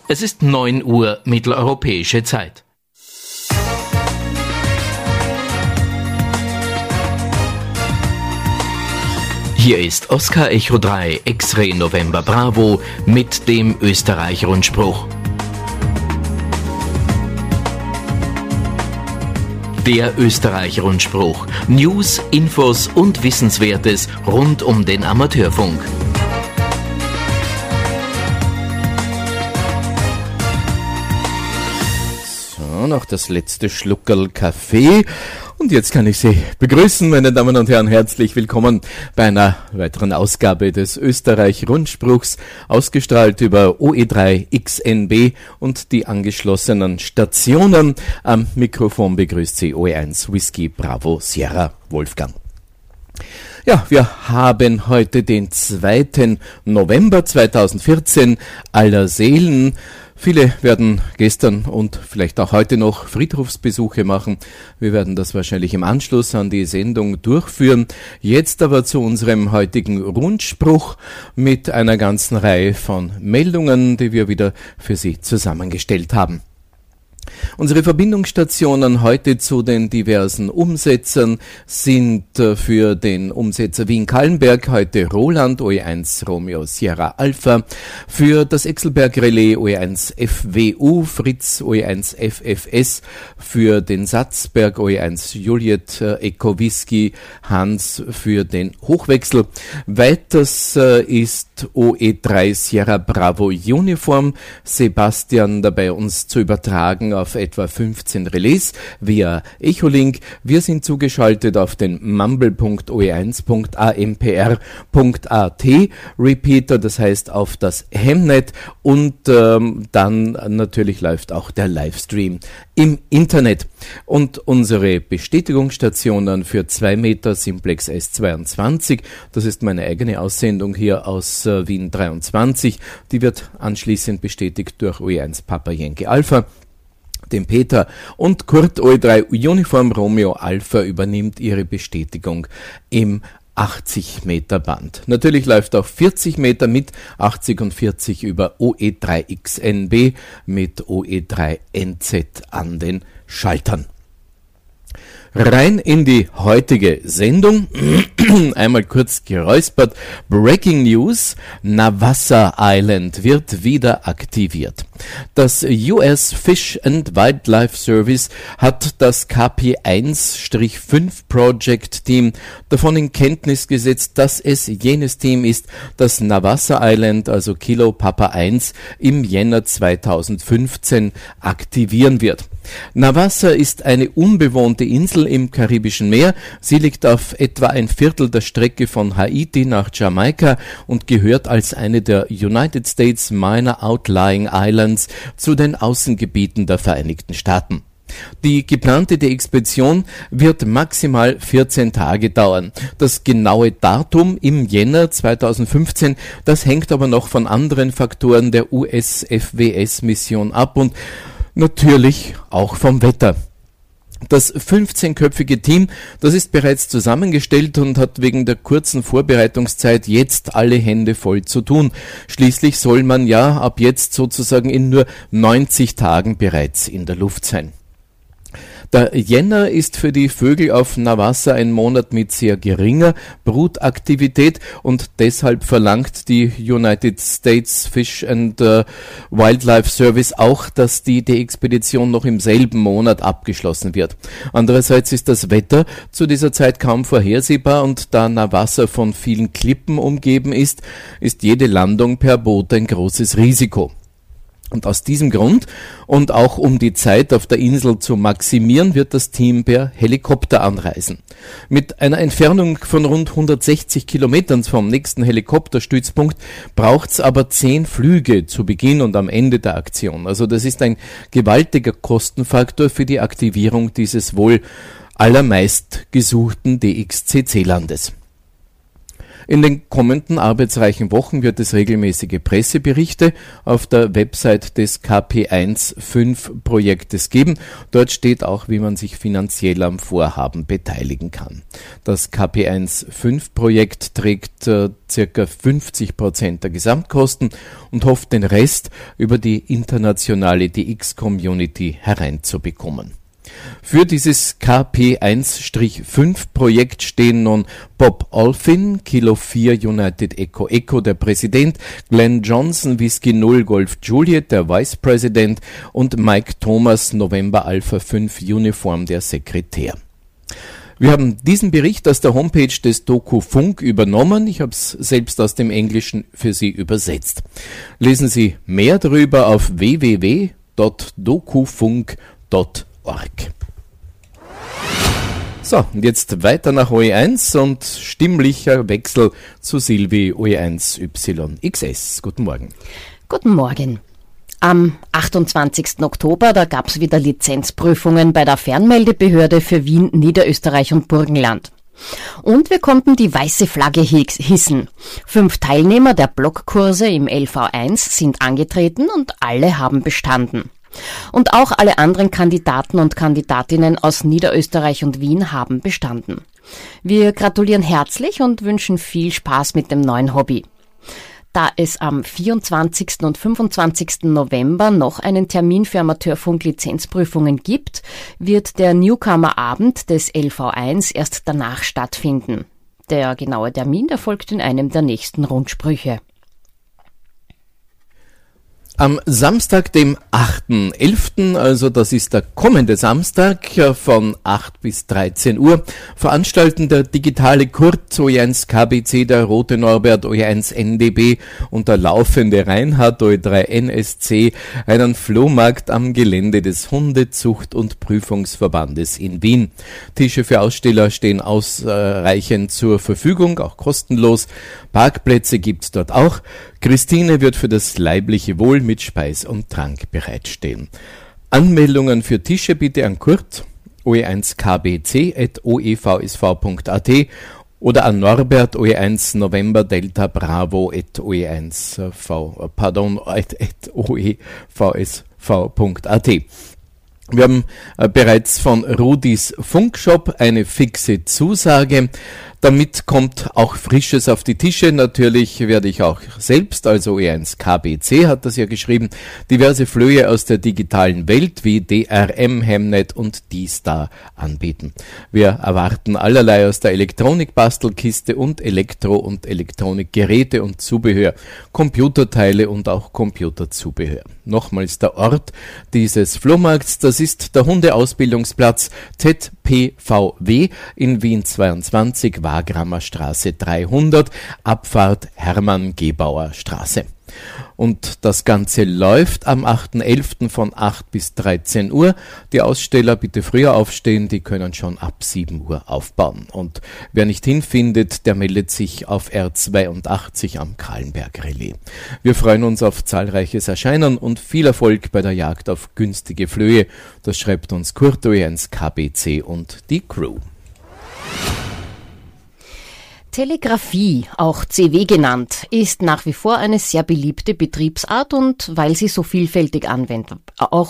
Es ist 9 Uhr mitteleuropäische Zeit. Hier ist Oscar Echo 3 X-Ray November Bravo mit dem Österreich-Rundspruch. Der Österreich-Rundspruch. News, Infos und Wissenswertes rund um den Amateurfunk. So, noch das letzte Schluckerl Kaffee. Und jetzt kann ich Sie begrüßen, meine Damen und Herren, herzlich willkommen bei einer weiteren Ausgabe des Österreich-Rundspruchs, ausgestrahlt über OE3 XNB und die angeschlossenen Stationen. Am Mikrofon begrüßt Sie OE1 Whisky Bravo Sierra Wolfgang. Ja, wir haben heute den 2. November 2014, aller Seelen. Viele werden gestern und vielleicht auch heute noch Friedhofsbesuche machen. Wir werden das wahrscheinlich im Anschluss an die Sendung durchführen. Jetzt aber zu unserem heutigen Rundspruch mit einer ganzen Reihe von Meldungen, die wir wieder für Sie zusammengestellt haben. Unsere Verbindungsstationen heute zu den diversen Umsetzern sind für den Umsetzer Wien-Kallenberg heute Roland OE1 Romeo Sierra Alpha, für das Exelberg-Relais OE1 FWU Fritz OE1 FFS, für den Satzberg OE1 Juliet Echo Whisky Hans für den Hochwechsel. Weiters ist OE3 Sierra Bravo Uniform Sebastian dabei, uns zu übertragen auf etwa 15 Relais via Echolink. Wir sind zugeschaltet auf den mumble.oe1.ampr.at Repeater, das heißt auf das Hemnet, und dann natürlich läuft auch der Livestream im Internet. Und unsere Bestätigungsstationen für 2 Meter Simplex S22, das ist meine eigene Aussendung hier aus Wien 23, die wird anschließend bestätigt durch OE1 Papa Yankee Alpha. Den Peter und Kurt OE3 Uniform Romeo Alpha übernimmt ihre Bestätigung im 80 Meter Band. Natürlich läuft auch 40 Meter mit 80 und 40 über OE3 XNB mit OE3 NZ an den Schaltern. Rein in die heutige Sendung. Einmal kurz geräuspert. Breaking News. Navassa Island wird wieder aktiviert. Das US Fish and Wildlife Service hat das KP1-5 Project Team davon in Kenntnis gesetzt, dass es jenes Team ist, das Navassa Island, also Kilo Papa 1, im Jänner 2015 aktivieren wird. Navassa ist eine unbewohnte Insel im Karibischen Meer. Sie liegt auf etwa ein Viertel der Strecke von Haiti nach Jamaika und gehört als eine der United States Minor Outlying Islands zu den Außengebieten der Vereinigten Staaten. Die geplante Expedition wird maximal 14 Tage dauern. Das genaue Datum im Jänner 2015, das hängt aber noch von anderen Faktoren der US-FWS-Mission ab und natürlich auch vom Wetter. Das 15-köpfige Team, das ist bereits zusammengestellt und hat wegen der kurzen Vorbereitungszeit jetzt alle Hände voll zu tun. Schließlich soll man ja ab jetzt sozusagen in nur 90 Tagen bereits in der Luft sein. Der Jänner ist für die Vögel auf Navassa ein Monat mit sehr geringer Brutaktivität und deshalb verlangt die United States Fish and Wildlife Service auch, dass die Expedition noch im selben Monat abgeschlossen wird. Andererseits ist das Wetter zu dieser Zeit kaum vorhersehbar und da Navassa von vielen Klippen umgeben ist jede Landung per Boot ein großes Risiko. Und aus diesem Grund und auch um die Zeit auf der Insel zu maximieren, wird das Team per Helikopter anreisen. Mit einer Entfernung von rund 160 Kilometern vom nächsten Helikopterstützpunkt braucht's aber 10 Flüge zu Beginn und am Ende der Aktion. Also das ist ein gewaltiger Kostenfaktor für die Aktivierung dieses wohl allermeist gesuchten DXCC-Landes. In den kommenden arbeitsreichen Wochen wird es regelmäßige Presseberichte auf der Website des KP15-Projektes geben. Dort steht auch, wie man sich finanziell am Vorhaben beteiligen kann. Das KP15-Projekt trägt ca. 50% der Gesamtkosten und hofft, den Rest über die internationale DX-Community hereinzubekommen. Für dieses KP1-5-Projekt stehen nun Bob Olfin, Kilo 4 United Echo Echo, der Präsident, Glenn Johnson, Whisky 0 Golf Juliet, der Vice President und Mike Thomas, November Alpha 5 Uniform, der Sekretär. Wir haben diesen Bericht aus der Homepage des Doku-Funk übernommen. Ich habe es selbst aus dem Englischen für Sie übersetzt. Lesen Sie mehr darüber auf www.dokufunk.org. So, und jetzt weiter nach OE1 und stimmlicher Wechsel zu Silvi OE1YXS. Guten Morgen. Guten Morgen. Am 28. Oktober, da gab es wieder Lizenzprüfungen bei der Fernmeldebehörde für Wien, Niederösterreich und Burgenland. Und wir konnten die weiße Flagge hissen. 5 Teilnehmer der Blockkurse im LV1 sind angetreten und alle haben bestanden. Und auch alle anderen Kandidaten und Kandidatinnen aus Niederösterreich und Wien haben bestanden. Wir gratulieren herzlich und wünschen viel Spaß mit dem neuen Hobby. Da es am 24. und 25. November noch einen Termin für Amateurfunk-Lizenzprüfungen gibt, wird der Newcomer-Abend des LV1 erst danach stattfinden. Der genaue Termin erfolgt in einem der nächsten Rundsprüche. Am Samstag, dem 8.11., also das ist der kommende Samstag, von 8 bis 13 Uhr, veranstalten der digitale Kurt, OE1 KBC, der Rote Norbert, OE1 NDB und der laufende Reinhard, OE3 NSC, einen Flohmarkt am Gelände des Hundezucht- und Prüfungsverbandes in Wien. Tische für Aussteller stehen ausreichend zur Verfügung, auch kostenlos. Parkplätze gibt's dort auch. Christine wird für das leibliche Wohl mit Speis und Trank bereitstehen. Anmeldungen für Tische bitte an Kurt, oe1kbc@oevsv.at oder an Norbert, OE1 November Delta Bravo @oevsv.at. Wir haben bereits von Rudis Funkshop eine fixe Zusage. Damit kommt auch Frisches auf die Tische. Natürlich werde ich auch selbst, also OE1 KBC hat das ja geschrieben, diverse Flöhe aus der digitalen Welt wie DRM, Hemnet und D-Star anbieten. Wir erwarten allerlei aus der Elektronikbastelkiste und Elektro- und Elektronikgeräte und Zubehör, Computerteile und auch Computerzubehör. Nochmals der Ort dieses Flohmarkts, das ist der Hundeausbildungsplatz ZPVW in Wien 22, Wagrammer Straße 300, Abfahrt Hermann-Gebauer Straße. Und das Ganze läuft am 8.11. von 8 bis 13 Uhr. Die Aussteller bitte früher aufstehen, die können schon ab 7 Uhr aufbauen. Und wer nicht hinfindet, der meldet sich auf R82 am Kahlenberg-Relais. Wir freuen uns auf zahlreiches Erscheinen und viel Erfolg bei der Jagd auf günstige Flöhe. Das schreibt uns Kurt OE1 KBC und die Crew. Telegrafie, auch CW genannt, ist nach wie vor eine sehr beliebte Betriebsart und weil sie so vielfältig anwendbar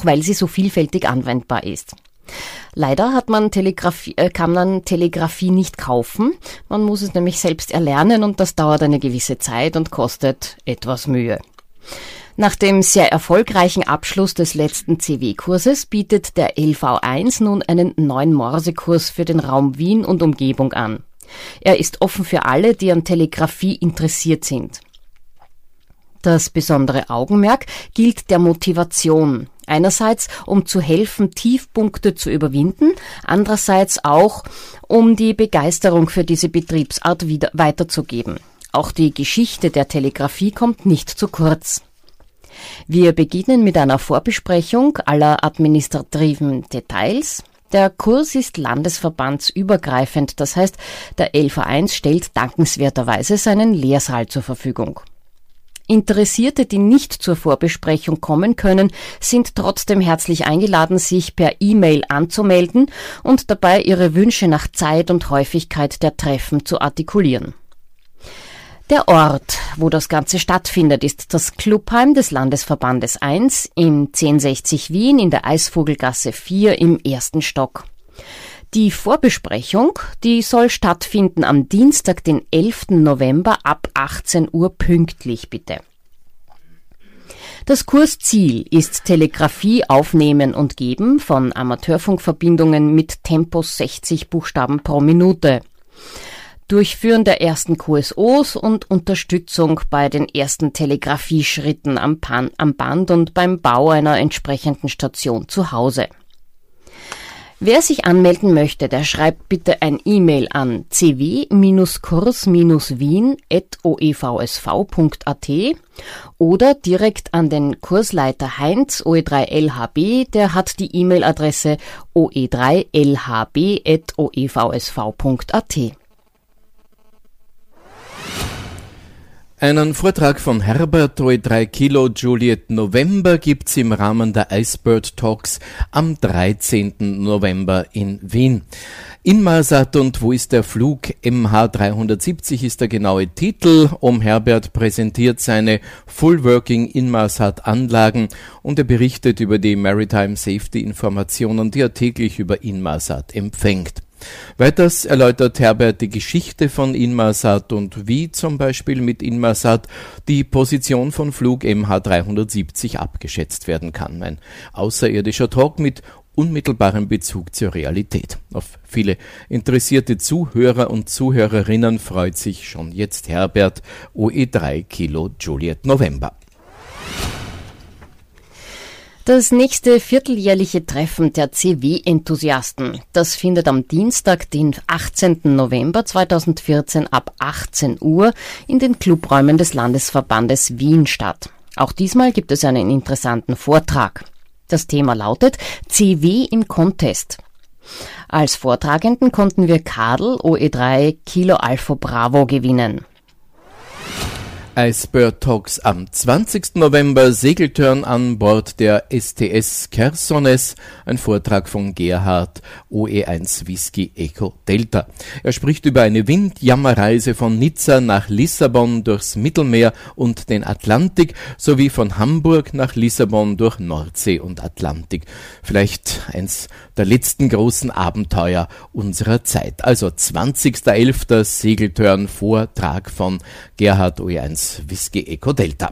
ist. Leider kann man Telegrafie nicht kaufen. Man muss es nämlich selbst erlernen und das dauert eine gewisse Zeit und kostet etwas Mühe. Nach dem sehr erfolgreichen Abschluss des letzten CW-Kurses bietet der LV1 nun einen neuen Morsekurs für den Raum Wien und Umgebung an. Er ist offen für alle, die an Telegrafie interessiert sind. Das besondere Augenmerk gilt der Motivation. Einerseits, um zu helfen, Tiefpunkte zu überwinden, andererseits auch, um die Begeisterung für diese Betriebsart weiterzugeben. Auch die Geschichte der Telegrafie kommt nicht zu kurz. Wir beginnen mit einer Vorbesprechung aller administrativen Details. Der Kurs ist landesverbandsübergreifend, das heißt, der LV1 stellt dankenswerterweise seinen Lehrsaal zur Verfügung. Interessierte, die nicht zur Vorbesprechung kommen können, sind trotzdem herzlich eingeladen, sich per E-Mail anzumelden und dabei ihre Wünsche nach Zeit und Häufigkeit der Treffen zu artikulieren. Der Ort, wo das Ganze stattfindet, ist das Clubheim des Landesverbandes 1 in 1060 Wien in der Eisvogelgasse 4 im 1. Stock. Die Vorbesprechung, die soll stattfinden am Dienstag, den 11. November ab 18 Uhr pünktlich, bitte. Das Kursziel ist Telegrafie aufnehmen und geben von Amateurfunkverbindungen mit Tempos 60 Buchstaben pro Minute. Durchführen der ersten QSOs und Unterstützung bei den ersten Telegrafieschritten am Band und beim Bau einer entsprechenden Station zu Hause. Wer sich anmelden möchte, der schreibt bitte ein E-Mail an cw-kurs-wien@oevsv.at oder direkt an den Kursleiter Heinz OE3LHB, der hat die E-Mail-Adresse oe3lhb@oevsv.at. Einen Vortrag von Herbert OE3 Kilo Juliet November gibt's im Rahmen der Icebird Talks am 13. November in Wien. Inmarsat und wo ist der Flug? MH370 ist der genaue Titel. Herbert präsentiert seine Full Working Inmarsat Anlagen und er berichtet über die Maritime Safety Informationen, die er täglich über Inmarsat empfängt. Weiters erläutert Herbert die Geschichte von Inmarsat und wie zum Beispiel mit Inmarsat die Position von Flug MH370 abgeschätzt werden kann. Ein außerirdischer Talk mit unmittelbarem Bezug zur Realität. Auf viele interessierte Zuhörer und Zuhörerinnen freut sich schon jetzt Herbert OE3 Kilo Juliet November. Das nächste vierteljährliche Treffen der CW-Enthusiasten, das findet am Dienstag, den 18. November 2014 ab 18 Uhr in den Clubräumen des Landesverbandes Wien statt. Auch diesmal gibt es einen interessanten Vortrag. Das Thema lautet CW im Contest. Als Vortragenden konnten wir Kadel OE3 Kilo Alpha Bravo gewinnen. Icebird Talks am 20. November, Segeltörn an Bord der STS Chersones, ein Vortrag von Gerhard OE1 Whisky Echo Delta. Er spricht über eine Windjammerreise von Nizza nach Lissabon durchs Mittelmeer und den Atlantik, sowie von Hamburg nach Lissabon durch Nordsee und Atlantik. Vielleicht eins der letzten großen Abenteuer unserer Zeit. Also 20.11. Segeltörn, Vortrag von Gerhard OE1 Whisky Echo Delta.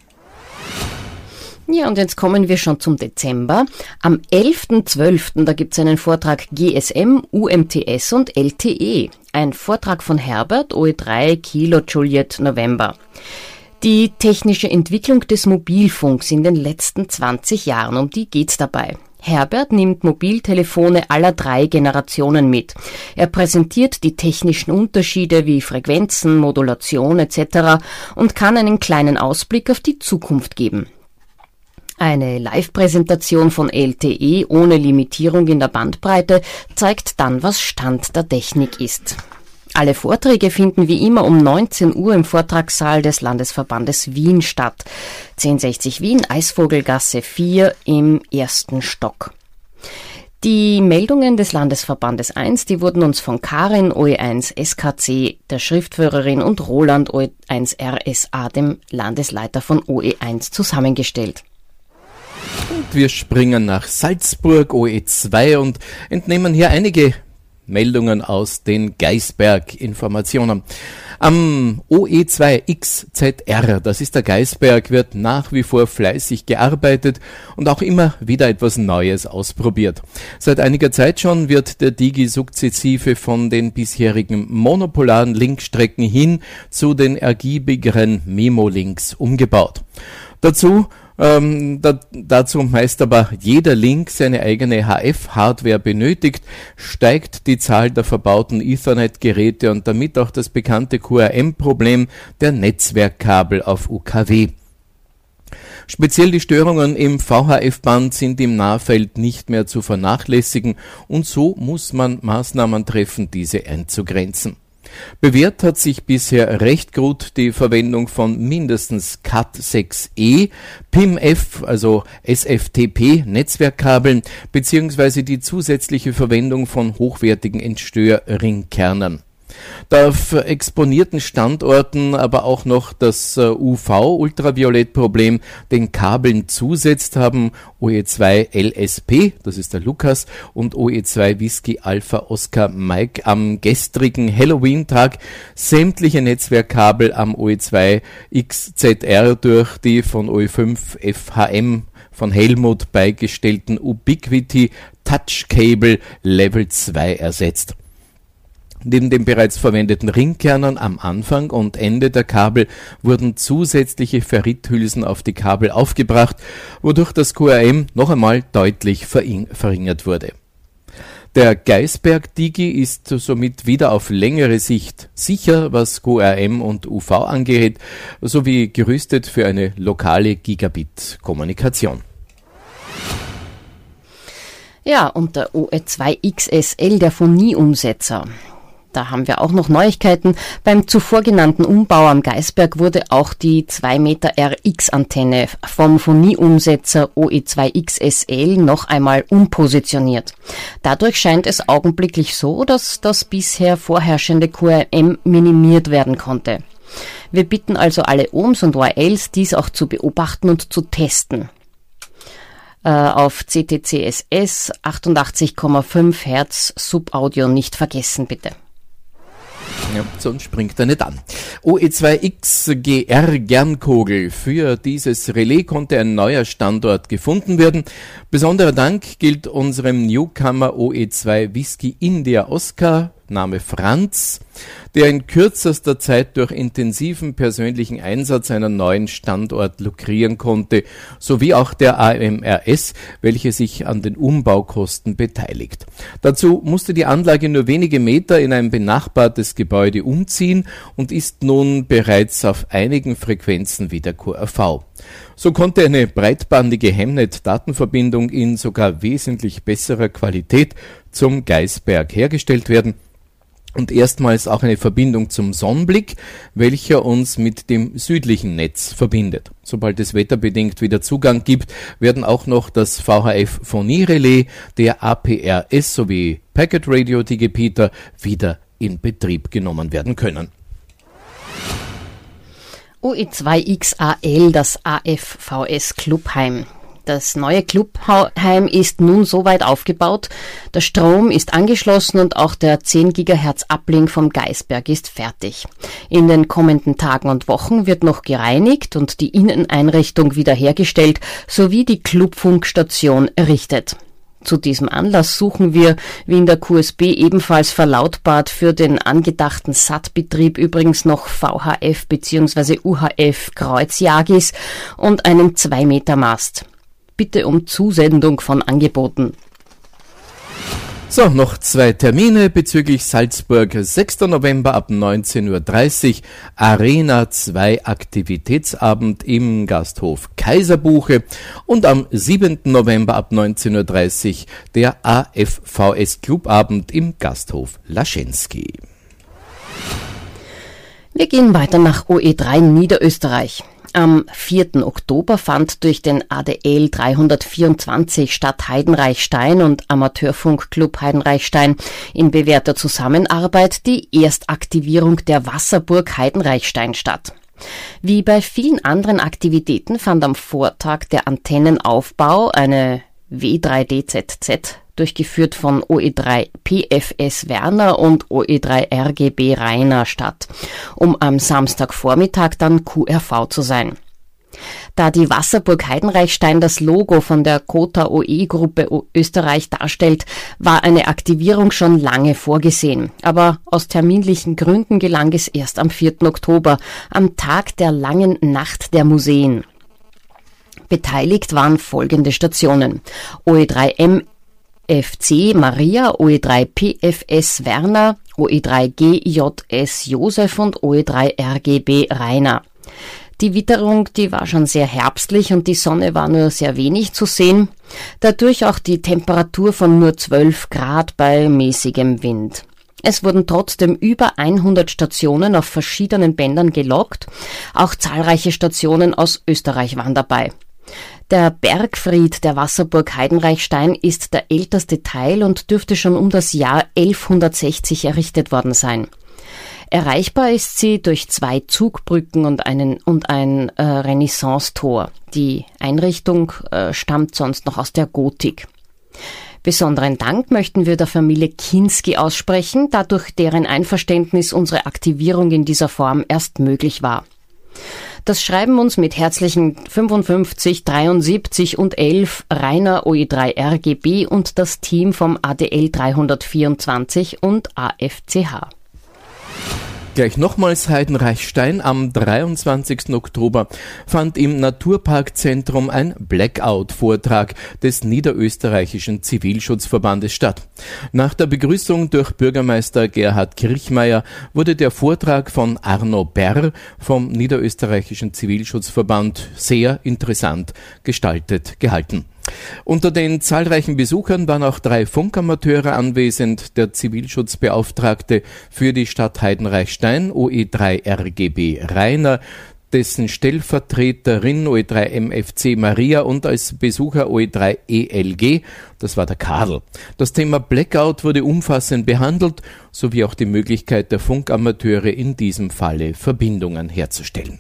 Ja, und jetzt kommen wir schon zum Dezember. Am 11.12. da gibt's einen Vortrag GSM, UMTS und LTE. Ein Vortrag von Herbert OE3 Kilo Juliet November. Die technische Entwicklung des Mobilfunks in den letzten 20 Jahren, um die geht's dabei. Herbert nimmt Mobiltelefone aller 3 Generationen mit. Er präsentiert die technischen Unterschiede wie Frequenzen, Modulation etc. und kann einen kleinen Ausblick auf die Zukunft geben. Eine Live-Präsentation von LTE ohne Limitierung in der Bandbreite zeigt dann, was Stand der Technik ist. Alle Vorträge finden wie immer um 19 Uhr im Vortragssaal des Landesverbandes Wien statt. 1060 Wien, Eisvogelgasse 4 im 1. Stock. Die Meldungen des Landesverbandes 1, die wurden uns von Karin OE1 SKC, der Schriftführerin, und Roland OE1 RSA, dem Landesleiter von OE1, zusammengestellt. Und wir springen nach Salzburg OE2 und entnehmen hier einige Meldungen aus den Geisberg-Informationen. Am OE2XZR, das ist der Geisberg, wird nach wie vor fleißig gearbeitet und auch immer wieder etwas Neues ausprobiert. Seit einiger Zeit schon wird der Digi sukzessive von den bisherigen monopolaren Linkstrecken hin zu den ergiebigeren Memo-Links umgebaut. Dazu meist aber jeder Link seine eigene HF-Hardware benötigt, steigt die Zahl der verbauten Ethernet-Geräte und damit auch das bekannte QRM-Problem der Netzwerkkabel auf UKW. Speziell die Störungen im VHF-Band sind im Nahfeld nicht mehr zu vernachlässigen und so muss man Maßnahmen treffen, diese einzugrenzen. Bewährt hat sich bisher recht gut die Verwendung von mindestens Cat6e, PIM-F, also SFTP-Netzwerkkabeln, beziehungsweise die zusätzliche Verwendung von hochwertigen Entstörringkernen. Auf exponierten Standorten aber auch noch das UV-Ultraviolettproblem den Kabeln zusetzt, haben OE2 LSP, das ist der Lukas, und OE2 Whisky Alpha Oscar Mike am gestrigen Halloween-Tag sämtliche Netzwerkkabel am OE2 XZR durch die von OE5 FHM von Helmut beigestellten Ubiquity Touch Cable Level 2 ersetzt. Neben den bereits verwendeten Ringkernern am Anfang und Ende der Kabel wurden zusätzliche Ferrithülsen auf die Kabel aufgebracht, wodurch das QRM noch einmal deutlich verringert wurde. Der Geisberg Digi ist somit wieder auf längere Sicht sicher, was QRM und UV angeht, sowie gerüstet für eine lokale Gigabit-Kommunikation. Ja, und der OE2 XSL, der Phonieumsetzer. Da haben wir auch noch Neuigkeiten. Beim zuvor genannten Umbau am Geisberg wurde auch die 2 Meter RX-Antenne vom Phonieumsetzer OE2 XSL noch einmal umpositioniert. Dadurch scheint es augenblicklich so, dass das bisher vorherrschende QRM minimiert werden konnte. Wir bitten also alle Ohms und ORLs, dies auch zu beobachten und zu testen. Auf CTCSS 88,5 Hertz Subaudio nicht vergessen, bitte. Ja, sonst springt er nicht an. OE2XGR Gernkogel. Für dieses Relais konnte ein neuer Standort gefunden werden. Besonderer Dank gilt unserem Newcomer OE2 Whisky India Oscar, Name Franz, der in kürzester Zeit durch intensiven persönlichen Einsatz einen neuen Standort lukrieren konnte, sowie auch der AMRS, welche sich an den Umbaukosten beteiligt. Dazu musste die Anlage nur wenige Meter in ein benachbartes Gebäude umziehen und ist nun bereits auf einigen Frequenzen wieder QRV. So konnte eine breitbandige Hemnet-Datenverbindung in sogar wesentlich besserer Qualität zum Geisberg hergestellt werden und erstmals auch eine Verbindung zum Sonnenblick, welcher uns mit dem südlichen Netz verbindet. Sobald es wetterbedingt wieder Zugang gibt, werden auch noch das VHF-Phonie-Relais, der APRS sowie Packet Radio Digipeater wieder in Betrieb genommen werden können. OE2XAL, das AFVS Clubheim. Das neue Clubheim ist nun soweit aufgebaut, der Strom ist angeschlossen und auch der 10 GHz Uplink vom Geisberg ist fertig. In den kommenden Tagen und Wochen wird noch gereinigt und die Inneneinrichtung wiederhergestellt sowie die Clubfunkstation errichtet. Zu diesem Anlass suchen wir, wie in der QSB ebenfalls verlautbart, für den angedachten SAT-Betrieb übrigens noch VHF bzw. UHF Kreuzjagis und einen 2 Meter Mast. Bitte um Zusendung von Angeboten. So, noch 2 Termine bezüglich Salzburg. 6. November ab 19.30 Uhr Arena 2 Aktivitätsabend im Gasthof Kaiserbuche und am 7. November ab 19.30 Uhr der AFVS Clubabend im Gasthof Laschenski. Wir gehen weiter nach OE3 Niederösterreich. Am 4. Oktober fand durch den ADL 324 Stadt Heidenreichstein und Amateurfunkclub Heidenreichstein in bewährter Zusammenarbeit die Erstaktivierung der Wasserburg Heidenreichstein statt. Wie bei vielen anderen Aktivitäten fand am Vortag der Antennenaufbau, eine W3DZZ, durchgeführt von OE3 PFS Werner und OE3 RGB Rainer statt, um am Samstagvormittag dann QRV zu sein. Da die Wasserburg Heidenreichstein das Logo von der Kota OE-Gruppe Österreich darstellt, war eine Aktivierung schon lange vorgesehen. Aber aus terminlichen Gründen gelang es erst am 4. Oktober, am Tag der langen Nacht der Museen. Beteiligt waren folgende Stationen: OE3 MFC Maria, OE3 PFS Werner, OE3 GJS Josef und OE3 RGB Rainer. Die Witterung, die war schon sehr herbstlich und die Sonne war nur sehr wenig zu sehen, dadurch auch die Temperatur von nur 12 Grad bei mäßigem Wind. Es wurden trotzdem über 100 Stationen auf verschiedenen Bändern gelockt, auch zahlreiche Stationen aus Österreich waren dabei. Der Bergfried der Wasserburg Heidenreichstein ist der älteste Teil und dürfte schon um das Jahr 1160 errichtet worden sein. Erreichbar ist sie durch 2 Zugbrücken und ein Renaissance-Tor. Die Einrichtung stammt sonst noch aus der Gotik. Besonderen Dank möchten wir der Familie Kinski aussprechen, da durch deren Einverständnis unsere Aktivierung in dieser Form erst möglich war. Das schreiben uns mit herzlichen 55, 73 und 11 Rainer OE3 RGB und das Team vom ADL 324 und AFCH. Gleich nochmals Heidenreichstein. Am 23. Oktober fand im Naturparkzentrum ein Blackout-Vortrag des Niederösterreichischen Zivilschutzverbandes statt. Nach der Begrüßung durch Bürgermeister Gerhard Kirchmeier wurde der Vortrag von Arno Berr vom Niederösterreichischen Zivilschutzverband sehr interessant gestaltet gehalten. Unter den zahlreichen Besuchern waren auch 3 Funkamateure anwesend, der Zivilschutzbeauftragte für die Stadt Heidenreichstein, OE3 RGB Rainer, dessen Stellvertreterin OE3 MFC Maria und als Besucher OE3 ELG, das war der Karl. Das Thema Blackout wurde umfassend behandelt, sowie auch die Möglichkeit der Funkamateure in diesem Falle Verbindungen herzustellen.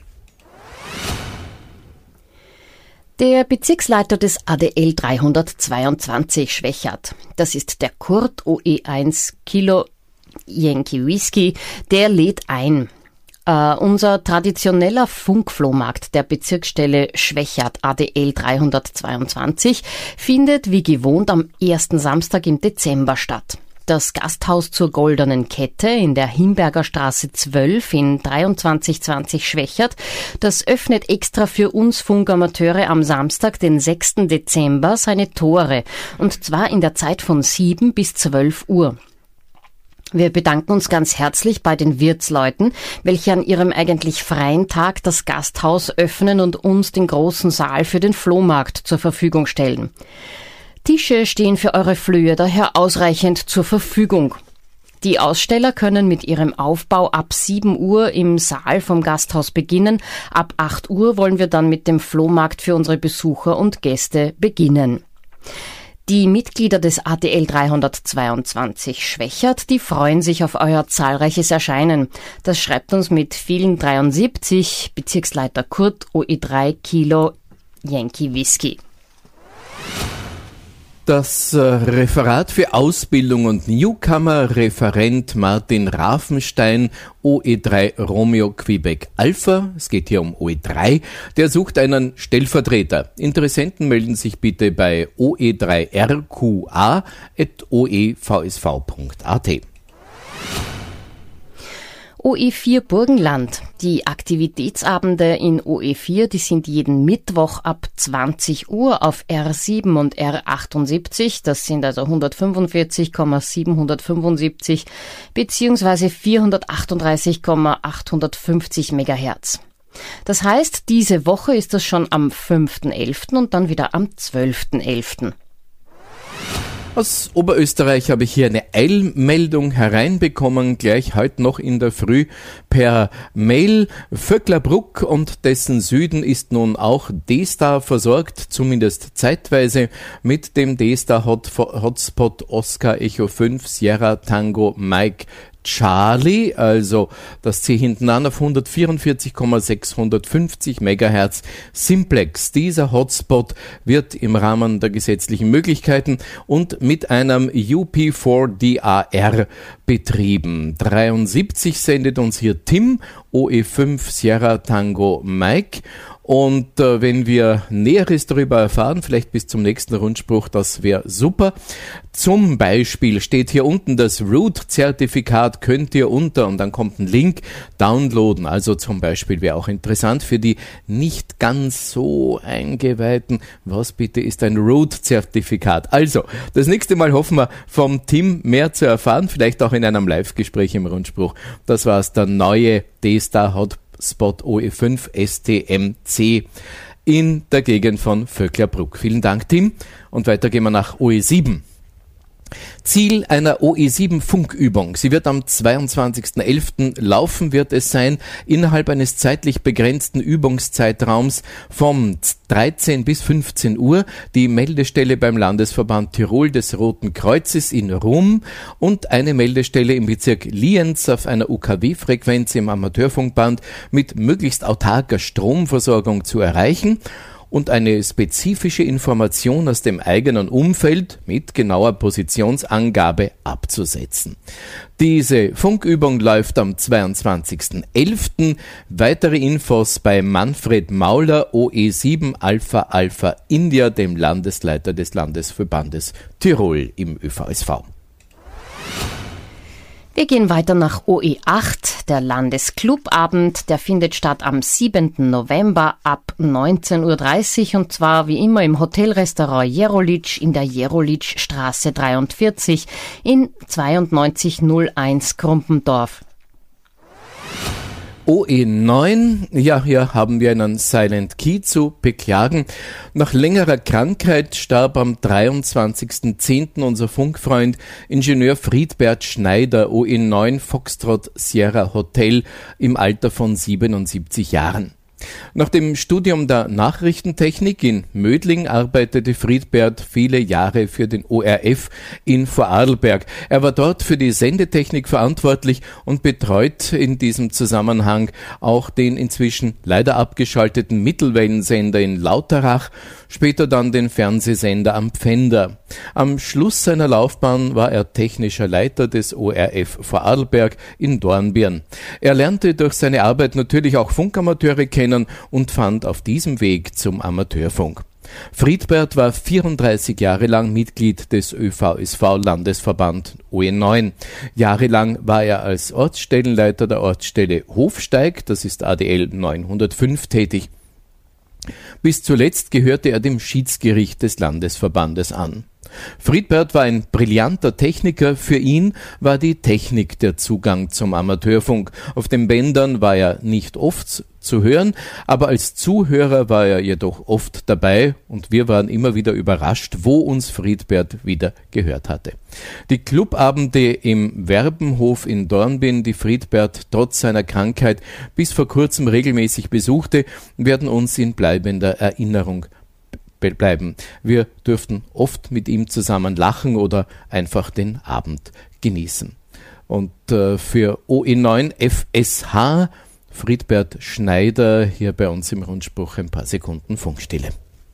Der Bezirksleiter des ADL 322 Schwechat, das ist der Kurt OE1 Kilo Yankee Whisky, der lädt ein. Unser traditioneller Funkflohmarkt der Bezirksstelle Schwechat ADL 322 findet wie gewohnt am ersten Samstag im Dezember statt. Das Gasthaus zur Goldenen Kette in der Himberger Straße 12 in 2320 Schwechat, das öffnet extra für uns Funkamateure am Samstag, den 6. Dezember, seine Tore, und zwar in der Zeit von 7 bis 12 Uhr. Wir bedanken uns ganz herzlich bei den Wirtsleuten, welche an ihrem eigentlich freien Tag das Gasthaus öffnen und uns den großen Saal für den Flohmarkt zur Verfügung stellen. Tische stehen für eure Flöhe daher ausreichend zur Verfügung. Die Aussteller können mit ihrem Aufbau ab 7 Uhr im Saal vom Gasthaus beginnen. Ab 8 Uhr wollen wir dann mit dem Flohmarkt für unsere Besucher und Gäste beginnen. Die Mitglieder des ADL 322 Schwechat, die freuen sich auf euer zahlreiches Erscheinen. Das schreibt uns mit vielen 73 Bezirksleiter Kurt OE3 Kilo Yankee Whisky. Das Referat für Ausbildung und Newcomer, Referent Martin Rafenstein, OE3 Romeo Quebec Alpha, es geht hier um OE3, der sucht einen Stellvertreter. Interessenten melden sich bitte bei oe3rqa@oevsv.at. OE4 Burgenland. Die Aktivitätsabende in OE4, die sind jeden Mittwoch ab 20 Uhr auf R7 und R78, das sind also 145,775 bzw. 438,850 Megahertz. Das heißt, diese Woche ist das schon am 5.11. und dann wieder am 12.11. Aus Oberösterreich habe ich hier eine Eilmeldung hereinbekommen, gleich heute noch in der Früh per Mail. Vöcklerbruck und dessen Süden ist nun auch D-Star versorgt, zumindest zeitweise, mit dem D-Star Hotspot Oscar Echo 5 Sierra Tango Mike Charlie, also das C hinten an auf 144,650 Megahertz Simplex. Dieser Hotspot wird im Rahmen der gesetzlichen Möglichkeiten und mit einem UP4DAR betrieben. 73 sendet uns hier Tim, OE5 Sierra Tango Mike. Und wenn wir Näheres darüber erfahren, vielleicht bis zum nächsten Rundspruch, das wäre super. Zum Beispiel steht hier unten das Root-Zertifikat, könnt ihr unter, und dann kommt ein Link, downloaden. Also zum Beispiel wäre auch interessant für die nicht ganz so Eingeweihten, was bitte ist ein Root-Zertifikat? Also, das nächste Mal hoffen wir vom Team mehr zu erfahren, vielleicht auch in einem Live-Gespräch im Rundspruch. Das war's, der neue D-Star Hotspot OE5 STMC in der Gegend von Vöcklerbruck. Vielen Dank, Tim. Und weiter gehen wir nach OE7. Ziel einer OE7 Funkübung. Sie wird am 22.11. laufen, wird es sein, innerhalb eines zeitlich begrenzten Übungszeitraums vom 13 bis 15 Uhr. Die Meldestelle beim Landesverband Tirol des Roten Kreuzes in Rum und eine Meldestelle im Bezirk Lienz auf einer UKW-Frequenz im Amateurfunkband mit möglichst autarker Stromversorgung zu erreichen und eine spezifische Information aus dem eigenen Umfeld mit genauer Positionsangabe abzusetzen. Diese Funkübung läuft am 22.11. Weitere Infos bei Manfred Mauler, OE7 Alpha Alpha India, dem Landesleiter des Landesverbandes Tirol im ÖVSV. Wir gehen weiter nach OE8, der Landesclubabend, der findet statt am 7. November ab 19.30 Uhr und zwar wie immer im Hotelrestaurant Jerolitsch in der Jerolitschstraße 43 in 9201 Krumpendorf. OE9, ja, hier haben wir einen Silent Key zu beklagen. Nach längerer Krankheit starb am 23.10. unser Funkfreund Ingenieur Friedbert Schneider, OE9 Foxtrot Sierra Hotel, im Alter von 77 Jahren. Nach dem Studium der Nachrichtentechnik in Mödling arbeitete Friedbert viele Jahre für den ORF in Vorarlberg. Er war dort für die Sendetechnik verantwortlich und betreut in diesem Zusammenhang auch den inzwischen leider abgeschalteten Mittelwellensender in Lauterach, später dann den Fernsehsender am Pfänder. Am Schluss seiner Laufbahn war er technischer Leiter des ORF Vorarlberg in Dornbirn. Er lernte durch seine Arbeit natürlich auch Funkamateure kennen und fand auf diesem Weg zum Amateurfunk. Friedbert war 34 Jahre lang Mitglied des ÖVSV-Landesverband OE9. Jahrelang war er als Ortsstellenleiter der Ortsstelle Hofsteig, das ist ADL 905, tätig. Bis zuletzt gehörte er dem Schiedsgericht des Landesverbandes an. Friedbert war ein brillanter Techniker. Für ihn war die Technik der Zugang zum Amateurfunk. Auf den Bändern war er nicht oft zu hören, aber als Zuhörer war er jedoch oft dabei und wir waren immer wieder überrascht, wo uns Friedbert wieder gehört hatte. Die Clubabende im Werbenhof in Dornbirn, die Friedbert trotz seiner Krankheit bis vor kurzem regelmäßig besuchte, werden uns in bleibender Erinnerung bleiben. Wir dürften oft mit ihm zusammen lachen oder einfach den Abend genießen. Und für OE9 FSH Friedbert Schneider hier bei uns im Rundspruch ein paar Sekunden Funkstille.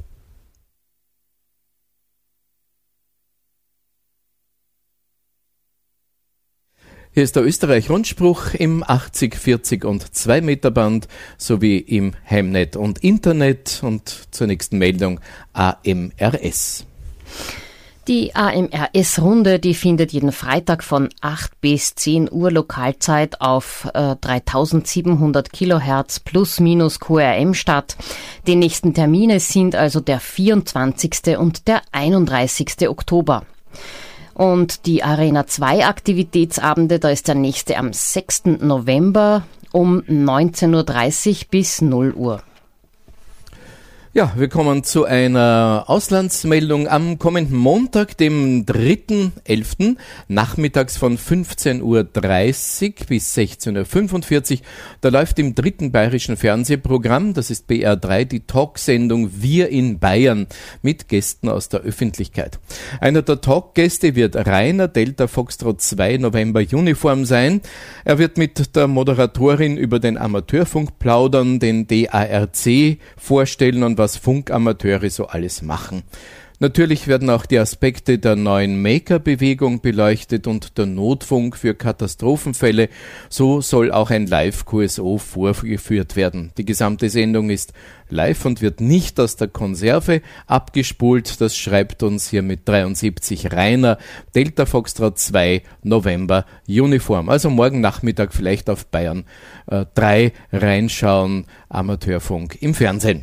Hier ist der Österreich-Rundspruch im 80, 40 und 2 Meter Band sowie im Hemnet und Internet und zur nächsten Meldung AMRS. Die AMRS-Runde, die findet jeden Freitag von 8 bis 10 Uhr Lokalzeit auf 3700 Kilohertz plus minus QRM statt. Die nächsten Termine sind also der 24. und der 31. Oktober. Und die Arena 2 Aktivitätsabende, da ist der nächste am 6. November um 19.30 Uhr bis 0 Uhr. Ja, wir kommen zu einer Auslandsmeldung am kommenden Montag, dem 3.11. nachmittags von 15.30 Uhr bis 16.45 Uhr. Da läuft im 3. bayerischen Fernsehprogramm, das ist BR3, die Talksendung Wir in Bayern mit Gästen aus der Öffentlichkeit. Einer der Talkgäste wird Rainer Delta Foxtrot 2 November Uniform sein. Er wird mit der Moderatorin über den Amateurfunk plaudern, den DARC vorstellen und was Funkamateure so alles machen. Natürlich werden auch die Aspekte der neuen Maker-Bewegung beleuchtet und der Notfunk für Katastrophenfälle. So soll auch ein Live-QSO vorgeführt werden. Die gesamte Sendung ist live und wird nicht aus der Konserve abgespult. Das schreibt uns hier mit 73 Rainer Delta Foxtrot 2 November Uniform. Also morgen Nachmittag vielleicht auf Bayern 3 reinschauen. Amateurfunk im Fernsehen.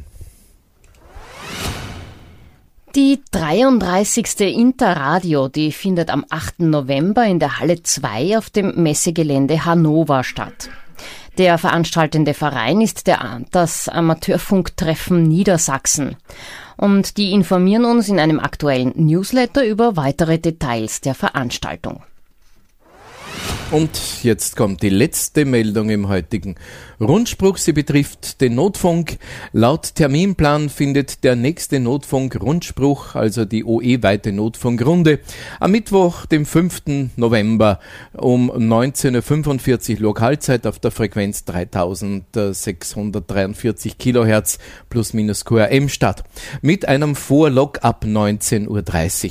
Die 33. Interradio, die findet am 8. November in der Halle 2 auf dem Messegelände Hannover statt. Der veranstaltende Verein ist das Amateurfunktreffen Niedersachsen. Und die informieren uns in einem aktuellen Newsletter über weitere Details der Veranstaltung. Und jetzt kommt die letzte Meldung im heutigen Rundspruch. Sie betrifft den Notfunk. Laut Terminplan findet der nächste Notfunk-Rundspruch, also die OE-weite Notfunkrunde, am Mittwoch, dem 5. November um 19.45 Uhr Lokalzeit auf der Frequenz 3643 Kilohertz plus minus QRM statt, mit einem Vorlog ab 19.30 Uhr.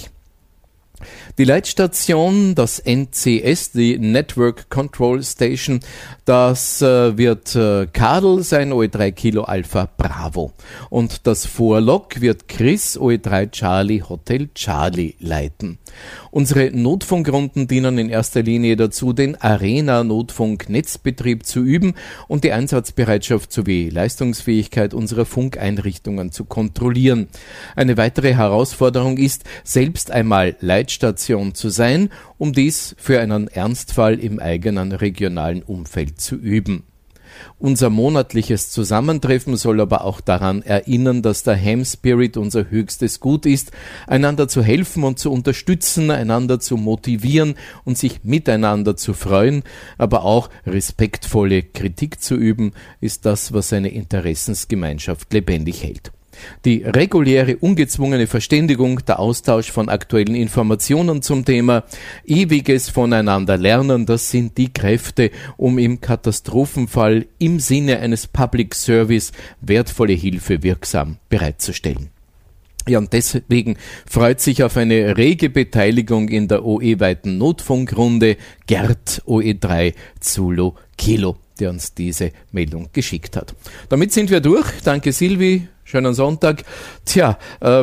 Die Leitstation, das NCS, die Network Control Station, das wird Kadel sein, OE3 Kilo Alpha Bravo. Und das Vorlog wird Chris OE3 Charlie Hotel Charlie leiten. Unsere Notfunkrunden dienen in erster Linie dazu, den Arena-Notfunk-Netzbetrieb zu üben und die Einsatzbereitschaft sowie Leistungsfähigkeit unserer Funkeinrichtungen zu kontrollieren. Eine weitere Herausforderung ist, selbst einmal Leitstation zu sein, um dies für einen Ernstfall im eigenen regionalen Umfeld zu üben. Unser monatliches Zusammentreffen soll aber auch daran erinnern, dass der Ham Spirit unser höchstes Gut ist, einander zu helfen und zu unterstützen, einander zu motivieren und sich miteinander zu freuen, aber auch respektvolle Kritik zu üben, ist das, was eine Interessensgemeinschaft lebendig hält. Die reguläre, ungezwungene Verständigung, der Austausch von aktuellen Informationen zum Thema, ewiges Voneinander lernen, das sind die Kräfte, um im Katastrophenfall im Sinne eines Public Service wertvolle Hilfe wirksam bereitzustellen. Ja, und deswegen freut sich auf eine rege Beteiligung in der OE-weiten Notfunkrunde Gerd OE3 Zulu Kilo, der uns diese Meldung geschickt hat. Damit sind wir durch. Danke Silvi. Schönen Sonntag. Tja,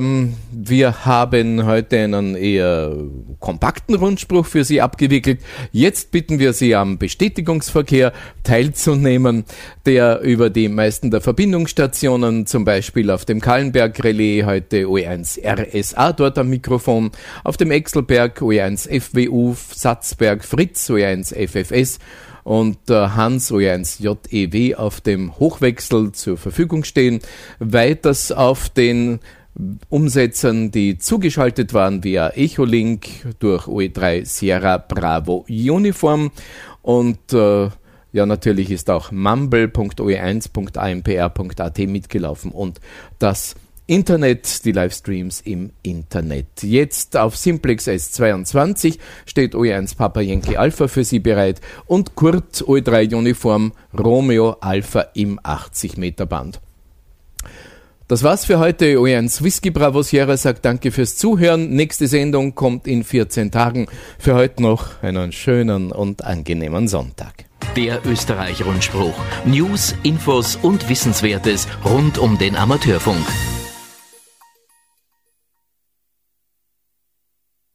wir haben heute einen eher kompakten Rundspruch für Sie abgewickelt. Jetzt bitten wir Sie, am Bestätigungsverkehr teilzunehmen, der über die meisten der Verbindungsstationen, zum Beispiel auf dem Kahlenberg-Relais, heute OE1 RSA dort am Mikrofon, auf dem Exelberg OE1 FWU, Satzberg Fritz OE1 FFS, und Hans OE1 JEW auf dem Hochwechsel zur Verfügung stehen. Weiters auf den Umsetzern, die zugeschaltet waren via Echolink durch OE3 Sierra Bravo Uniform, und ja, natürlich ist auch mumble.oe1.ampr.at mitgelaufen und das Internet, die Livestreams im Internet. Jetzt auf Simplex S22 steht OE1 Papa Yankee Alpha für Sie bereit und Kurt OE3 Uniform Romeo Alpha im 80 Meter Band. Das war's für heute. OE1 Whisky Bravo Sierra sagt danke fürs Zuhören. Nächste Sendung kommt in 14 Tagen. Für heute noch einen schönen und angenehmen Sonntag. Der Österreich-Rundspruch. News, Infos und Wissenswertes rund um den Amateurfunk.